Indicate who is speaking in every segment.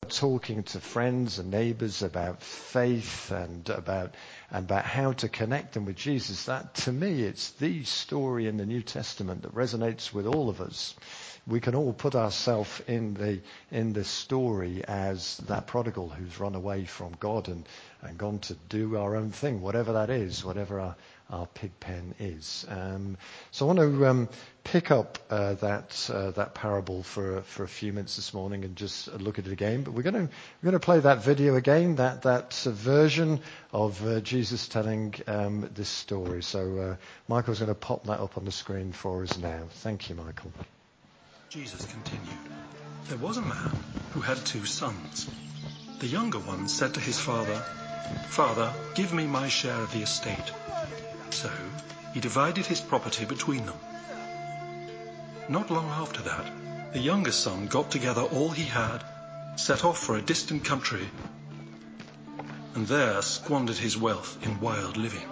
Speaker 1: talking to friends and neighbors about faith and about how to connect them with Jesus, that to me it's the story in the New Testament that resonates with all of us. We can all put ourselves in the story as that prodigal who's run away from God and gone to do our own thing, whatever that is, whatever our pig pen is. So I want to pick up that parable for a few minutes this morning and just look at it again. But we're going to play that video again, that version of Jesus telling this story. So Michael's going to pop that up on the screen for us now. Thank you, Michael.
Speaker 2: Jesus continued, "There was a man who had 2 sons. The younger one said to his father, 'Father, give me my share of the estate.' So he divided his property between them. Not long after that, the younger son got together all he had, set off for a distant country, and there squandered his wealth in wild living.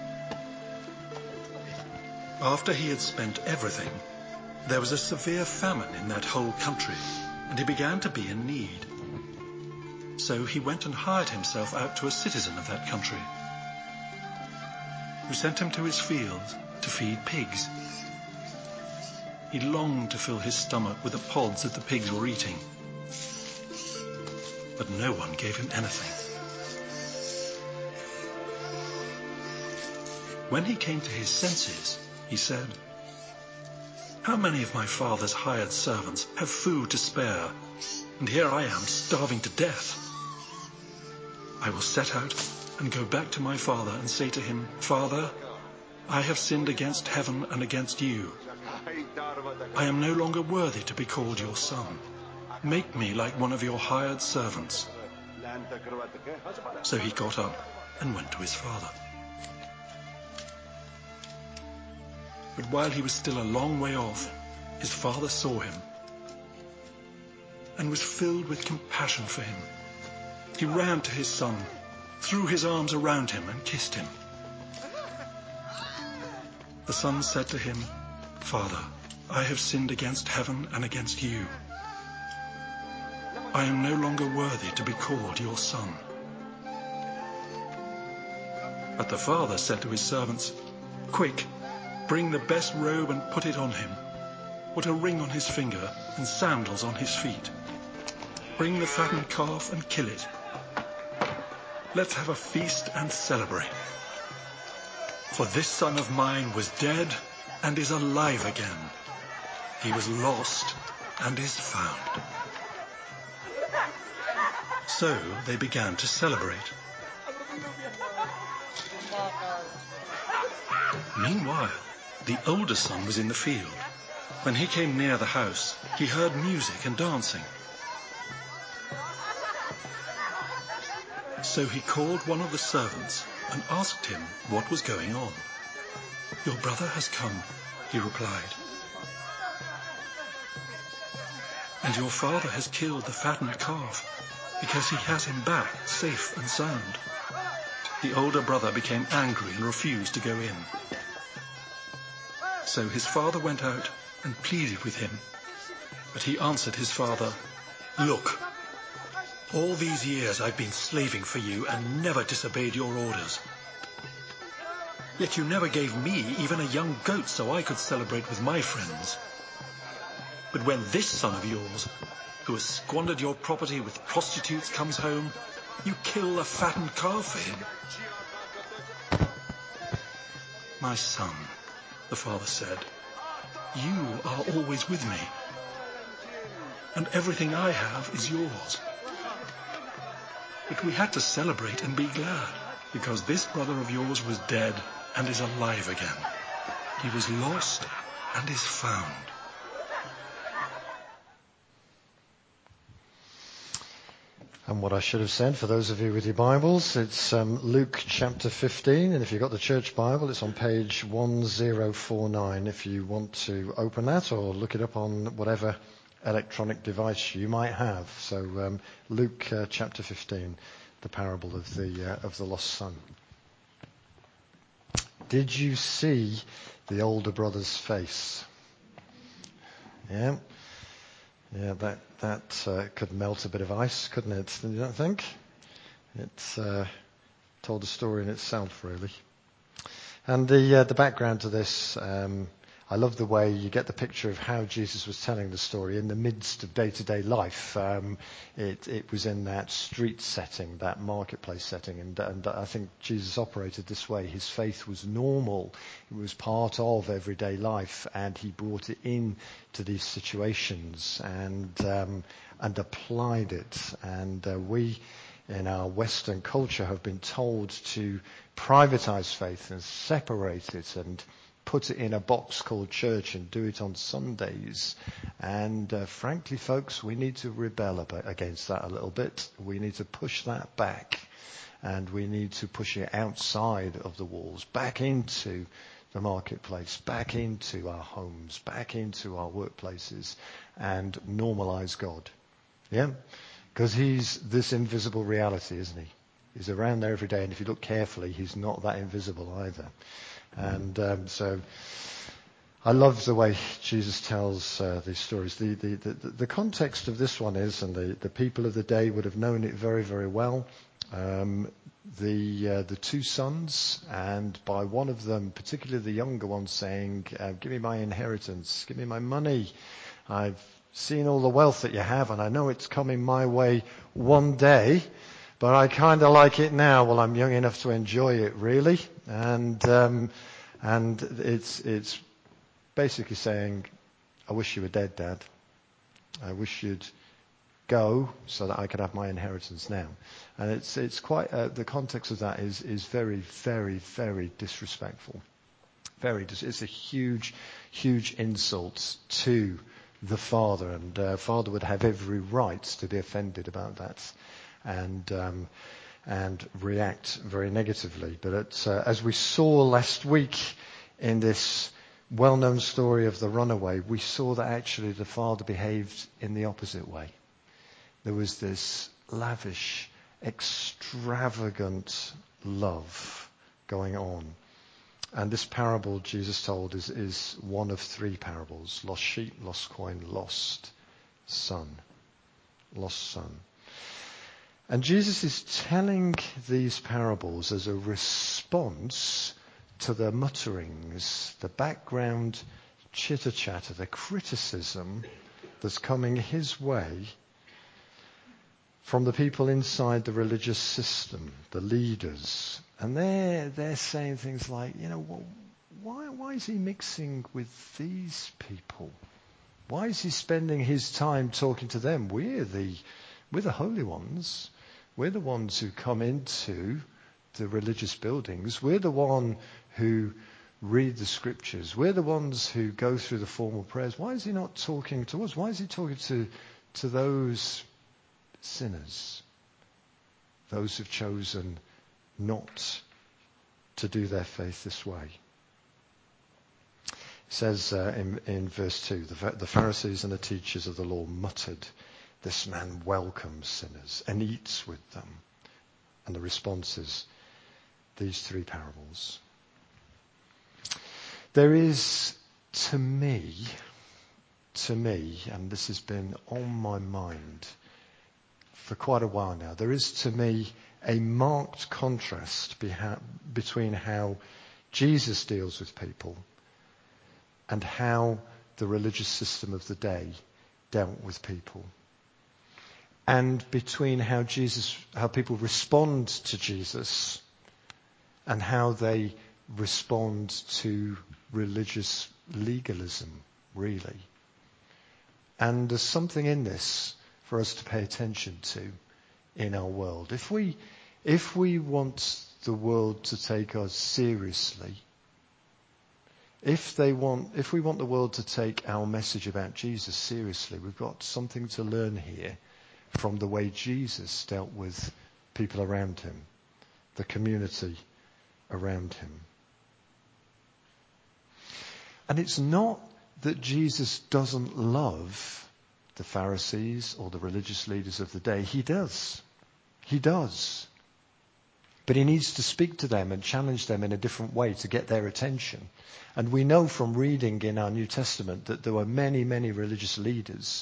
Speaker 2: After he had spent everything, there was a severe famine in that whole country, and he began to be in need. So he went and hired himself out to a citizen of that country, who sent him to his fields to feed pigs. He longed to fill his stomach with the pods that the pigs were eating, but no one gave him anything. When he came to his senses, he said, 'How many of my father's hired servants have food to spare, and here I am starving to death? I will set out and go back to my father and say to him, Father, I have sinned against heaven and against you. I am no longer worthy to be called your son. Make me like one of your hired servants.' So he got up and went to his father. But while he was still a long way off, his father saw him and was filled with compassion for him. He ran to his son, threw his arms around him and kissed him. The son said to him, 'Father, I have sinned against heaven and against you. I am no longer worthy to be called your son.' But the father said to his servants, 'Quick, bring the best robe and put it on him. Put a ring on his finger and sandals on his feet. Bring the fattened calf and kill it. Let's have a feast and celebrate. For this son of mine was dead and is alive again. He was lost and is found.' So they began to celebrate. Meanwhile, the older son was in the field. When he came near the house, he heard music and dancing. So he called one of the servants and asked him what was going on. 'Your brother has come,' he replied, 'and your father has killed the fattened calf because he has him back safe and sound.' The older brother became angry and refused to go in. So his father went out and pleaded with him. But he answered his father, 'Look, all these years I've been slaving for you and never disobeyed your orders. Yet you never gave me even a young goat so I could celebrate with my friends. But when this son of yours, who has squandered your property with prostitutes, comes home, you kill a fattened calf for him.' 'My son,' the father said, 'you are always with me, and everything I have is yours. But we had to celebrate and be glad, because this brother of yours was dead and is alive again. He was lost and is found.'"
Speaker 1: And what I should have said, for those of you with your Bibles, it's Luke chapter 15. And if you've got the church Bible, it's on page 1049 if you want to open that or look it up on whatever electronic device you might have. So Luke chapter 15, the parable of the lost son. Did you see the older brother's face? Yeah. Yeah, that could melt a bit of ice, couldn't it? You don't think? It's told a story in itself, really. And the background to this, I love the way you get the picture of how Jesus was telling the story in the midst of day-to-day life. It was in that street setting, that marketplace setting, and I think Jesus operated this way. His faith was normal. It was part of everyday life, and he brought it in to these situations and applied it. And we, in our Western culture, have been told to privatize faith and separate it and put it in a box called church and do it on Sundays. And frankly, folks, we need to rebel against that a little bit. We need to push that back, and we need to push it outside of the walls, back into the marketplace, back into our homes, back into our workplaces, and normalize God. Yeah? Because he's this invisible reality, isn't he? He's around there every day, and if you look carefully, he's not that invisible either. And so I love the way Jesus tells these stories. The context of this one is, and the people of the day would have known it very, very well, the two sons, and by one of them, particularly the younger one, saying, give me my inheritance, give me my money. I've seen all the wealth that you have, and I know it's coming my way one day, but I kind of like it now while I'm young enough to enjoy it, really. And it's basically saying, I wish you were dead, Dad. I wish you'd go so that I could have my inheritance now. And it's quite the context of that is very, very, very disrespectful. It's a huge, huge insult to the father, and father would have every right to be offended about that and react very negatively. But as we saw last week in this well-known story of the runaway, we saw that actually the father behaved in the opposite way. There was this lavish, extravagant love going on. And this parable Jesus told is one of three parables: lost sheep, lost coin, lost son. Lost son. And Jesus is telling these parables as a response to the mutterings, the background chitter-chatter, the criticism that's coming his way from the people inside the religious system, the leaders. And they're saying things like, why is he mixing with these people? Why is he spending his time talking to them? We're the holy ones. We're the ones who come into the religious buildings. We're the one who read the scriptures. We're the ones who go through the formal prayers. Why is he not talking to us? Why is he talking to those sinners, those who've chosen not to do their faith this way? It says in verse 2, the Pharisees and the teachers of the law muttered, "This man welcomes sinners and eats with them." And the response is these three parables. There is, to me, and this has been on my mind for quite a while now, there is to me a marked contrast between how Jesus deals with people and how the religious system of the day dealt with people. And between how people respond to Jesus and how they respond to religious legalism, really. And there's something in this for us to pay attention to in our world. If we want the world to take us seriously, if we want the world to take our message about Jesus seriously, we've got something to learn here from the way Jesus dealt with people around him, the community around him. And it's not that Jesus doesn't love the Pharisees or the religious leaders of the day. He does. He does. But he needs to speak to them and challenge them in a different way to get their attention. And we know from reading in our New Testament that there were many, many religious leaders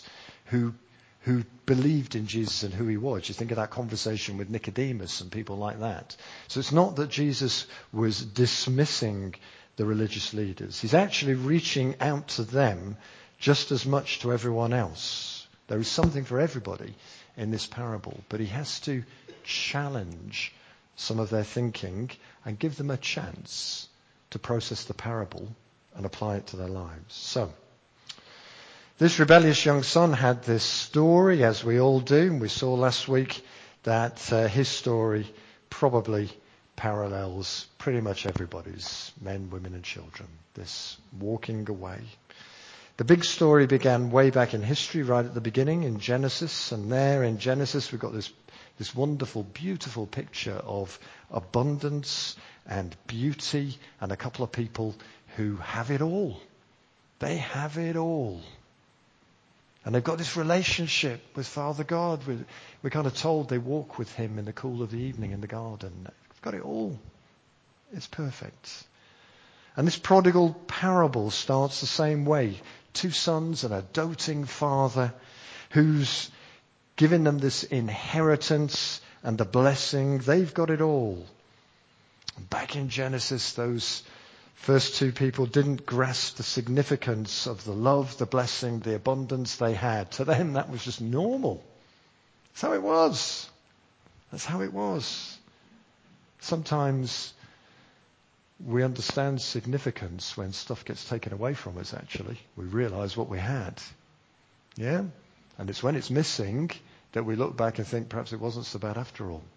Speaker 1: who believed in Jesus and who he was. You think of that conversation with Nicodemus and people like that. So it's not that Jesus was dismissing the religious leaders. He's actually reaching out to them just as much to everyone else. There is something for everybody in this parable, but he has to challenge some of their thinking and give them a chance to process the parable and apply it to their lives. So, this rebellious young son had this story, as we all do, and we saw last week that his story probably parallels pretty much everybody's, men, women and children, this walking away. The big story began way back in history, right at the beginning in Genesis, and there in Genesis we've got this wonderful, beautiful picture of abundance and beauty and a couple of people who have it all. They have it all. And they've got this relationship with Father God. We're kind of told they walk with him in the cool of the evening in the garden. They've got it all. It's perfect. And this prodigal parable starts the same way. Two sons and a doting father who's given them this inheritance and the blessing. They've got it all. Back in Genesis, those first two people didn't grasp the significance of the love, the blessing, the abundance they had. To them, that was just normal. That's how it was. That's how it was. Sometimes we understand significance when stuff gets taken away from us, actually. We realize what we had. Yeah? And it's when it's missing that we look back and think perhaps it wasn't so bad after all.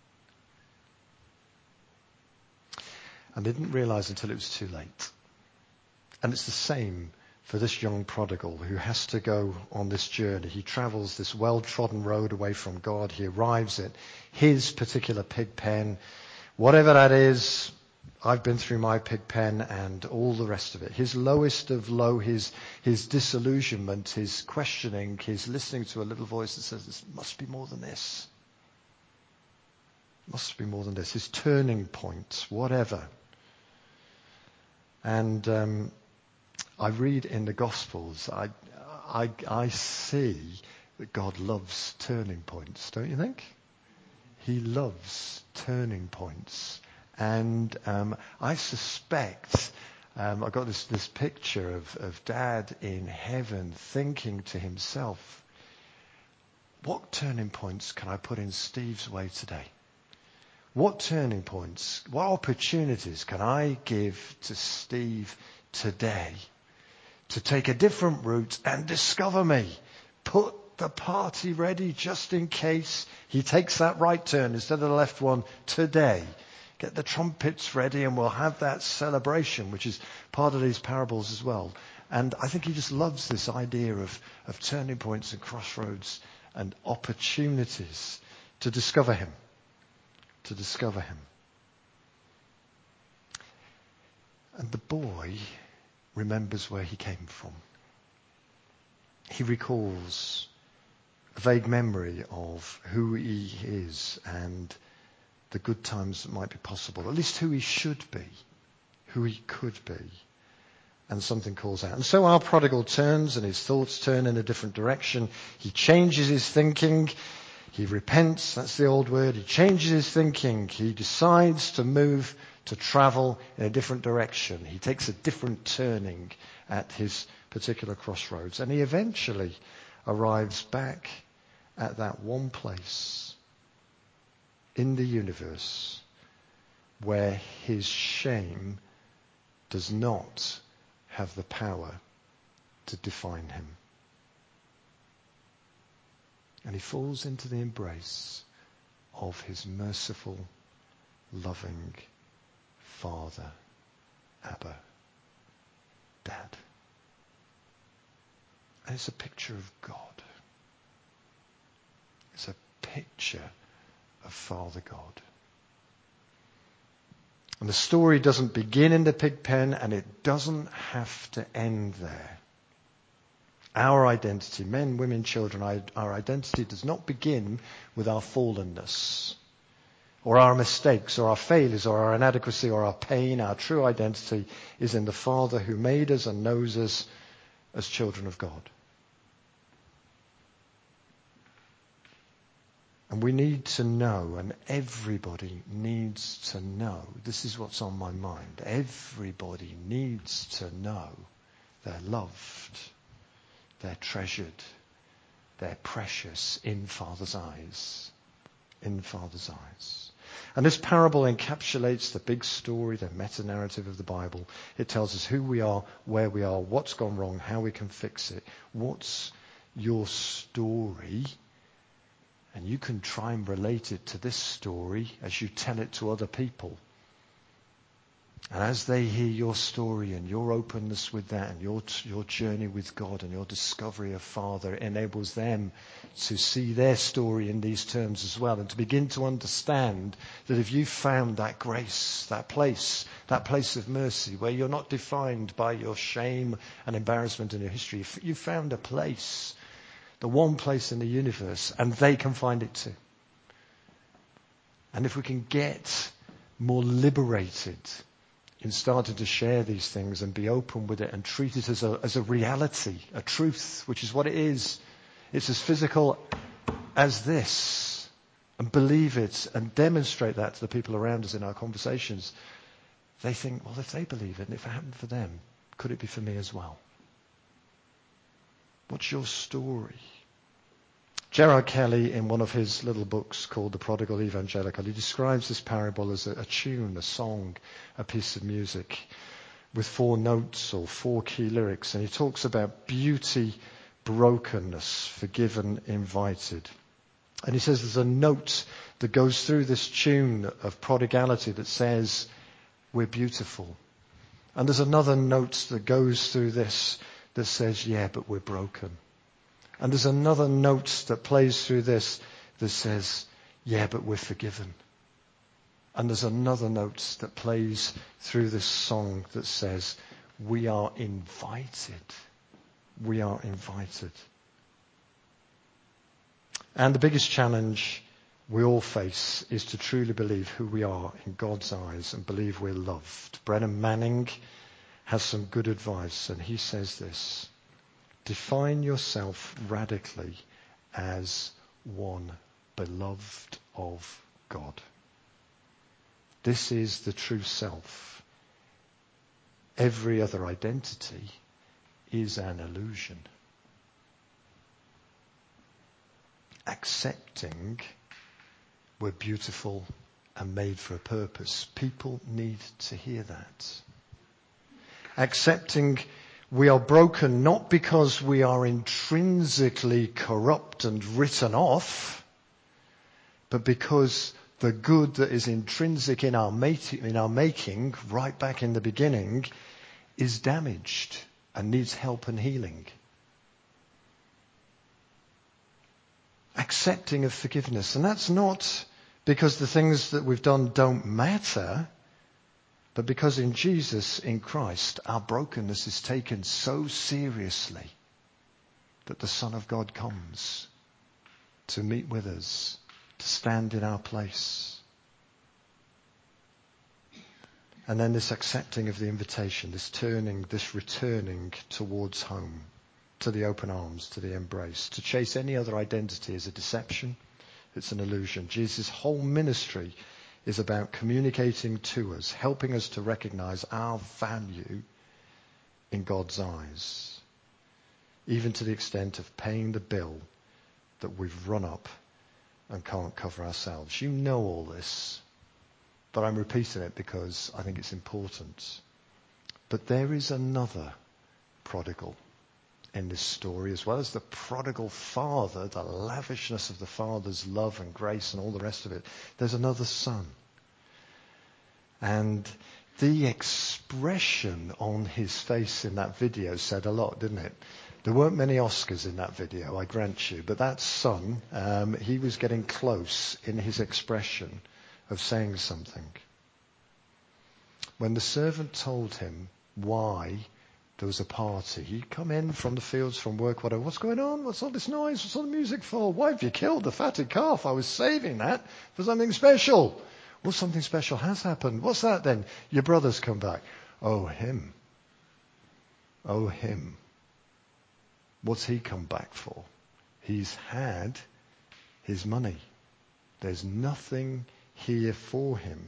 Speaker 1: And they didn't realize until it was too late. And it's the same for this young prodigal who has to go on this journey. He travels this well-trodden road away from God. He arrives at his particular pig pen. Whatever that is, I've been through my pig pen and all the rest of it. His lowest of low, his disillusionment, his questioning, his listening to a little voice that says, "This must be more than this. Must be more than this." His turning point, whatever. And I read in the Gospels, I see that God loves turning points, don't you think? He loves turning points. And I suspect, I've got this picture of Dad in heaven thinking to himself, what turning points can I put in Steve's way today? What turning points, what opportunities can I give to Steve today to take a different route and discover me? Put the party ready just in case he takes that right turn instead of the left one today. Get the trumpets ready and we'll have that celebration, which is part of these parables as well. And I think he just loves this idea of turning points and crossroads and opportunities to discover him. To discover him. And the boy remembers where he came from. He recalls a vague memory of who he is and the good times that might be possible, at least who he should be, who he could be. And something calls out. And so our prodigal turns and his thoughts turn in a different direction. He changes his thinking. He repents, that's the old word. He changes his thinking. He decides to move, to travel in a different direction. He takes a different turning at his particular crossroads. And he eventually arrives back at that one place in the universe where his shame does not have the power to define him. And he falls into the embrace of his merciful, loving Father, Abba, Dad. And it's a picture of God. It's a picture of Father God. And the story doesn't begin in the pig pen, and it doesn't have to end there. Our identity, men, women, children, our identity does not begin with our fallenness or our mistakes or our failures or our inadequacy or our pain. Our true identity is in the Father who made us and knows us as children of God. And we need to know, and everybody needs to know. This is what's on my mind. Everybody needs to know they're loved, they're treasured, they're precious in Father's eyes. In Father's eyes. And this parable encapsulates the big story, the meta-narrative of the Bible. It tells us who we are, where we are, what's gone wrong, how we can fix it. What's your story? And you can try and relate it to this story as you tell it to other people. And as they hear your story and your openness with that and your journey with God and your discovery of Father, it enables them to see their story in these terms as well and to begin to understand that if you found that grace, that place of mercy where you're not defined by your shame and embarrassment in your history, if you found a place, the one place in the universe, and they can find it too. And if we can get more liberated in starting to share these things and be open with it and treat it as a reality, a truth, which is what it is. It's as physical as this. And believe it and demonstrate that to the people around us in our conversations. They think, well, if they believe it and if it happened for them, could it be for me as well? What's your story? Gerard Kelly, in one of his little books called The Prodigal Evangelical, he describes this parable as a tune, a song, a piece of music with 4 notes or 4 key lyrics. And he talks about beauty, brokenness, forgiven, invited. And he says there's a note that goes through this tune of prodigality that says, we're beautiful. And there's another note that goes through this that says, yeah, but we're broken. And there's another note that plays through this that says, yeah, but we're forgiven. And there's another note that plays through this song that says, we are invited. We are invited. And the biggest challenge we all face is to truly believe who we are in God's eyes and believe we're loved. Brennan Manning has some good advice, and he says this: define yourself radically as one beloved of God. This is the true self. Every other identity is an illusion. Accepting we're beautiful and made for a purpose. People need to hear that. Accepting we are broken not because we are intrinsically corrupt and written off, but because the good that is intrinsic in our making, right back in the beginning, is damaged and needs help and healing. Accepting of forgiveness. And that's not because the things that we've done don't matter, but because in Jesus, in Christ, our brokenness is taken so seriously that the Son of God comes to meet with us, to stand in our place. And then this accepting of the invitation, this turning, this returning towards home, to the open arms, to the embrace. To chase any other identity is a deception. It's an illusion. Jesus' whole ministry is about communicating to us, helping us to recognize our value in God's eyes, even to the extent of paying the bill that we've run up and can't cover ourselves. You know all this, but I'm repeating it because I think it's important. But there is another prodigal in this story, as well as the prodigal father, the lavishness of the father's love and grace and all the rest of it. There's another son. And the expression on his face in that video said a lot, didn't it? There weren't many Oscars in that video, I grant you, but that son, he was getting close in his expression of saying something. When the servant told him why there was a party, he'd come in from the fields, from work, whatever. What's going on? What's all this noise? What's all the music for? Why have you killed the fatted calf? I was saving that for something special. Well, something special has happened. What's that then? Your brother's come back. Oh, him. Oh, him. What's he come back for? He's had his money. There's nothing here for him.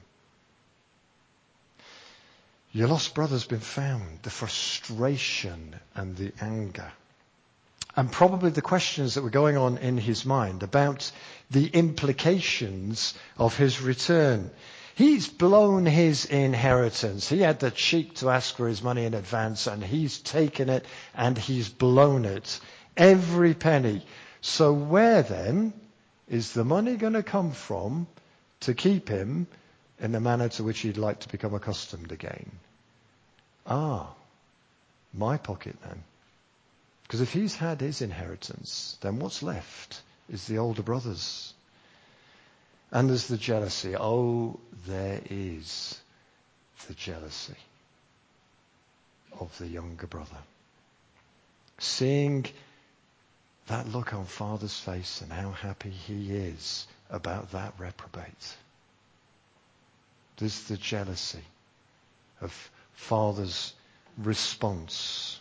Speaker 1: Your lost brother's been found. The frustration and the anger. And probably the questions that were going on in his mind about the implications of his return. He's blown his inheritance. He had the cheek to ask for his money in advance, and he's taken it and he's blown it. Every penny. So where then is the money going to come from to keep him in the manner to which he'd like to become accustomed again? My pocket then. Because if he's had his inheritance, then what's left is the older brother's. And there's the jealousy. Oh, there is the jealousy of the younger brother. Seeing that look on father's face and how happy he is about that reprobate. There's the jealousy of father's response.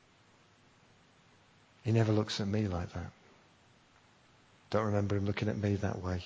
Speaker 1: He never looks at me like that. Don't remember him looking at me that way.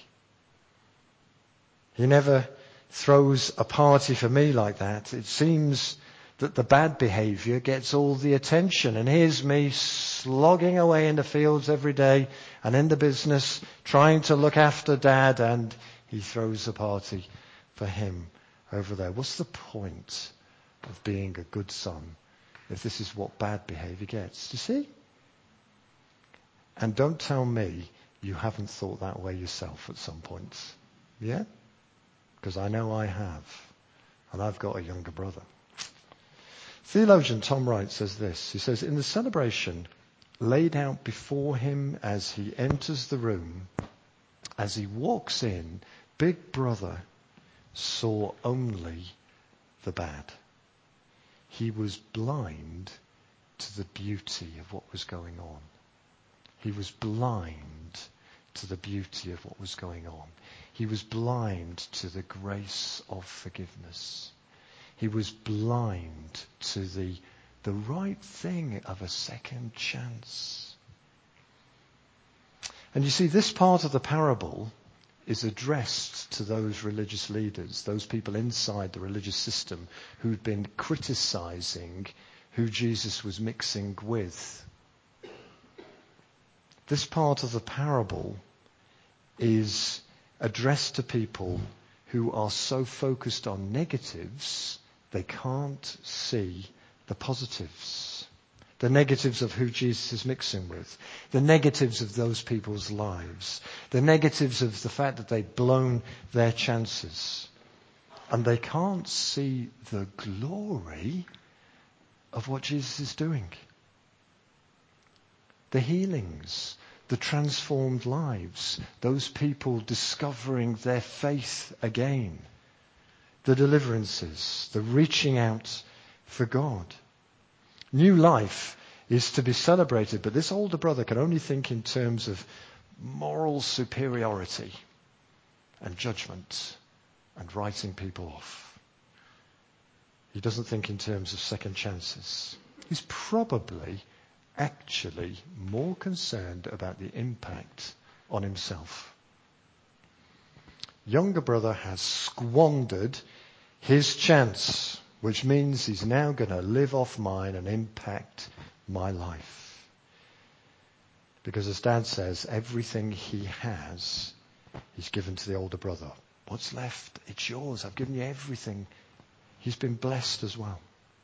Speaker 1: He never throws a party for me like that. It seems that the bad behaviour gets all the attention. And here's me slogging away in the fields every day and in the business, trying to look after Dad, and he throws a party for him over there. What's the point of being a good son if this is what bad behaviour gets? Do you see? And don't tell me you haven't thought that way yourself at some points. Yeah? Because I know I have. And I've got a younger brother. Theologian Tom Wright says this. He says, in the celebration laid out before him as he enters the room, as he walks in, Big Brother saw only the bad. He was blind to the beauty of what was going on. He was blind to the beauty of what was going on. He was blind to the grace of forgiveness. He was blind to the right thing of a second chance. And you see, this part of the parable is addressed to those religious leaders, those people inside the religious system who'd been criticizing who Jesus was mixing with. This part of the parable is addressed to people who are so focused on negatives, they can't see the positives. The negatives of who Jesus is mixing with. The negatives of those people's lives. The negatives of the fact that they've blown their chances. And they can't see the glory of what Jesus is doing. The healings, the transformed lives, those people discovering their faith again, the deliverances, the reaching out for God. New life is to be celebrated, but this older brother can only think in terms of moral superiority and judgment and writing people off. He doesn't think in terms of second chances. He's probably actually more concerned about the impact on himself. Younger brother has squandered his chance, which means he's now going to live off mine and impact my life. Because as Dad says, everything he has, he's given to the older brother. What's left? It's yours. I've given you everything. He's been blessed as well.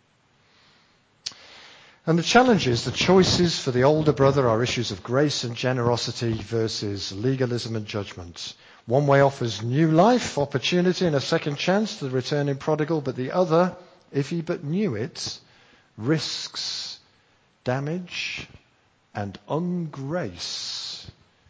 Speaker 1: And the challenge is, the choices for the older brother are issues of grace and generosity versus legalism and judgment. One way offers new life, opportunity and a second chance to the returning prodigal, but the other, if he but knew it, risks damage and ungrace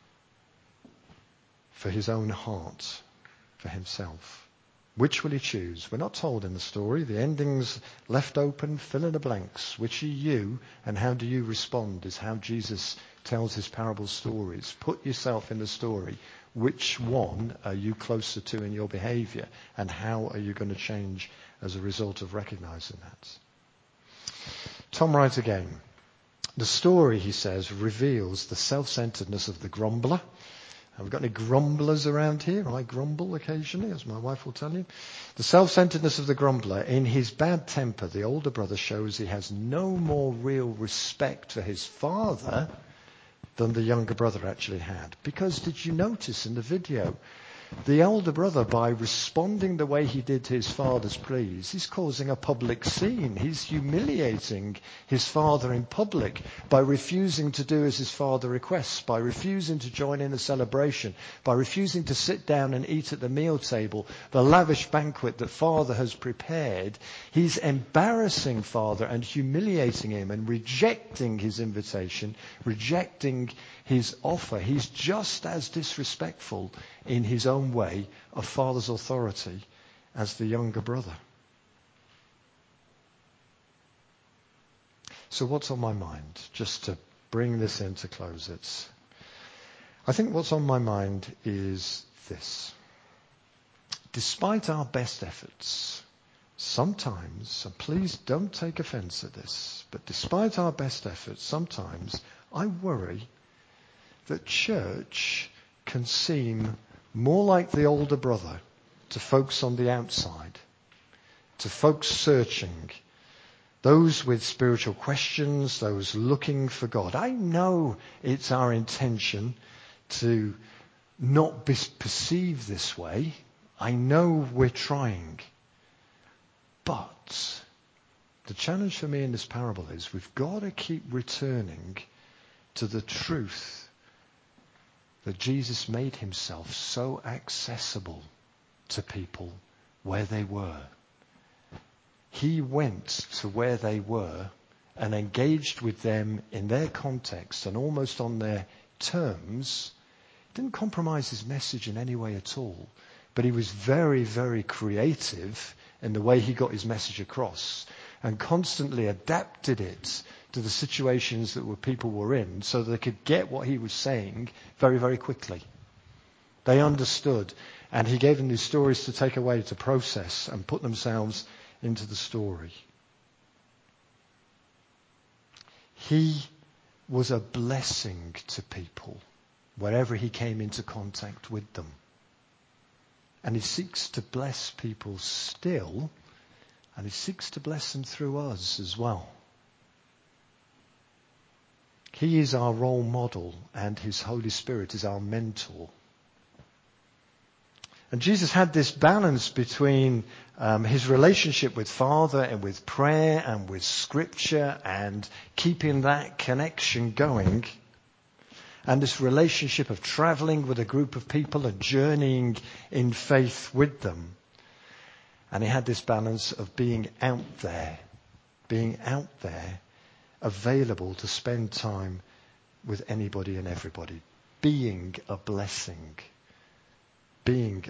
Speaker 1: for his own heart, for himself. Which will he choose? We're not told in the story. The ending's left open, fill in the blanks. Which are you, and how do you respond, is how Jesus tells his parable stories. Put yourself in the story. Which one are you closer to in your behavior, and how are you going to change as a result of recognizing that? Tom writes again. The story, he says, reveals the self-centeredness of the grumbler Have we got any grumblers around here? I grumble occasionally, as my wife will tell you. The self-centeredness of the grumbler. In his bad temper, the older brother shows he has no more real respect for his father than the younger brother actually had. Because did you notice in the video, the older brother, by responding the way he did to his father's pleas, he's causing a public scene. He's humiliating his father in public by refusing to do as his father requests, by refusing to join in the celebration, by refusing to sit down and eat at the meal table, the lavish banquet that father has prepared. He's embarrassing father and humiliating him and rejecting his invitation, rejecting his offer. He's just as disrespectful in his own way of father's authority as the younger brother. So what's on my mind? Just to bring this in to close it. I think what's on my mind is this. Despite our best efforts, sometimes, and please don't take offense at this, but despite our best efforts, sometimes I worry that church can seem more like the older brother to folks on the outside, to folks searching, those with spiritual questions, those looking for God. I know it's our intention to not be perceived this way. I know we're trying. But the challenge for me in this parable is we've got to keep returning to the truth that Jesus made himself so accessible to people where they were. He went to where they were and engaged with them in their context and almost on their terms. Didn't compromise his message in any way at all, but he was very, very creative in the way he got his message across and constantly adapted it to the situations that people were in so they could get what he was saying very, very quickly. They understood, and he gave them these stories to take away, to process and put themselves into the story. He was a blessing to people wherever he came into contact with them. And he seeks to bless people still, and he seeks to bless them through us as well. He is our role model, and his Holy Spirit is our mentor. And Jesus had this balance between his relationship with Father and with prayer and with Scripture and keeping that connection going, and this relationship of traveling with a group of people and journeying in faith with them. And he had this balance of being out there, available to spend time with anybody and everybody, being a blessing. And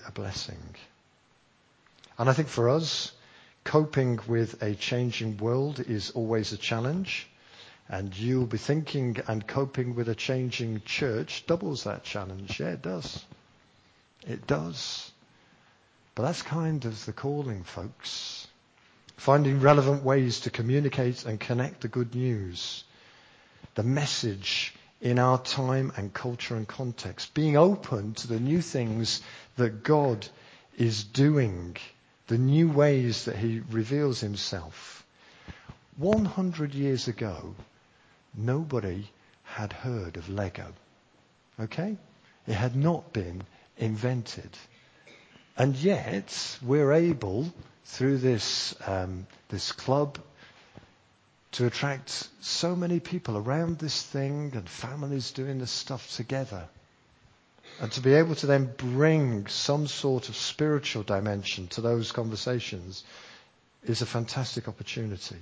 Speaker 1: I think for us, coping with a changing world is always a challenge. And you'll be thinking and coping with a changing church doubles that challenge. Yeah, it does. It does. But that's kind of the calling, folks. Finding relevant ways to communicate and connect the good news, the message in our time and culture and context. Being open to the new things that God is doing, the new ways that he reveals himself. 100 years ago, nobody had heard of Lego. Okay? It had not been invented. And yet, we're able, through this club, to attract so many people around this thing and families doing this stuff together. And to be able to then bring some sort of spiritual dimension to those conversations is a fantastic opportunity.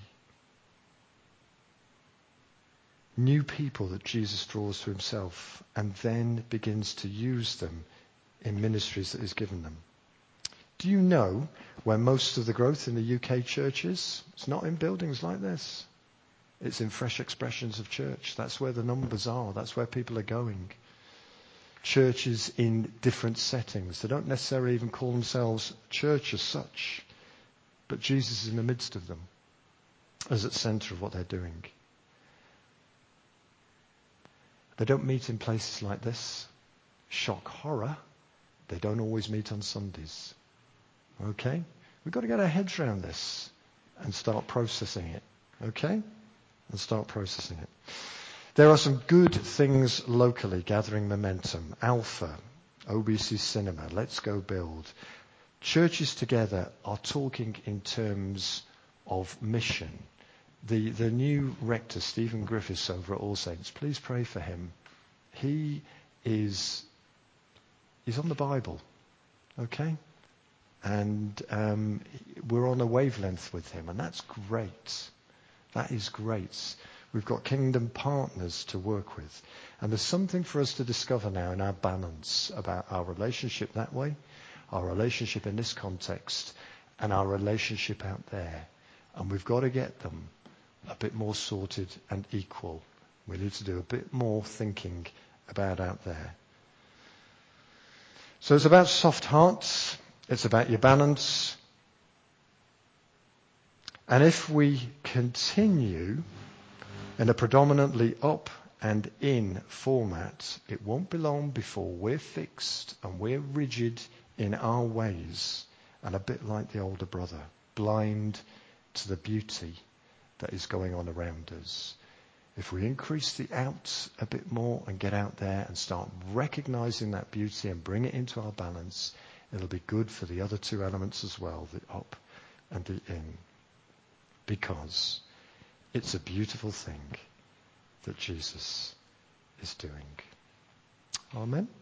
Speaker 1: New people that Jesus draws to himself and then begins to use them in ministries that he's given them. Do you know where most of the growth in the UK church is? It's not in buildings like this. It's in fresh expressions of church. That's where the numbers are. That's where people are going. Churches in different settings. They don't necessarily even call themselves church as such. But Jesus is in the midst of them as at the centre of what they're doing. They don't meet in places like this. shock horror, they don't always meet on Sundays. Okay? We've got to get our heads around this and start processing it. Okay? And start processing it. There are some good things locally gathering momentum. Alpha, OBC Cinema, Let's Go Build. Churches together are talking in terms of mission. The new rector, Stephen Griffiths, over at All Saints, please pray for him. He's on the Bible, okay? And we're on a wavelength with him, and that's great. That is great. We've got kingdom partners to work with. And there's something for us to discover now in our balance about our relationship that way, our relationship in this context, and our relationship out there. And we've got to get them a bit more sorted and equal. We need to do a bit more thinking about out there. So it's about soft hearts. It's about your balance. And if we continue in a predominantly up and in format, it won't be long before we're fixed and we're rigid in our ways and a bit like the older brother, blind to the beauty that is going on around us. If we increase the out a bit more and get out there and start recognizing that beauty and bring it into our balance, it'll be good for the other two elements as well, the up and the in. Because it's a beautiful thing that Jesus is doing. Amen.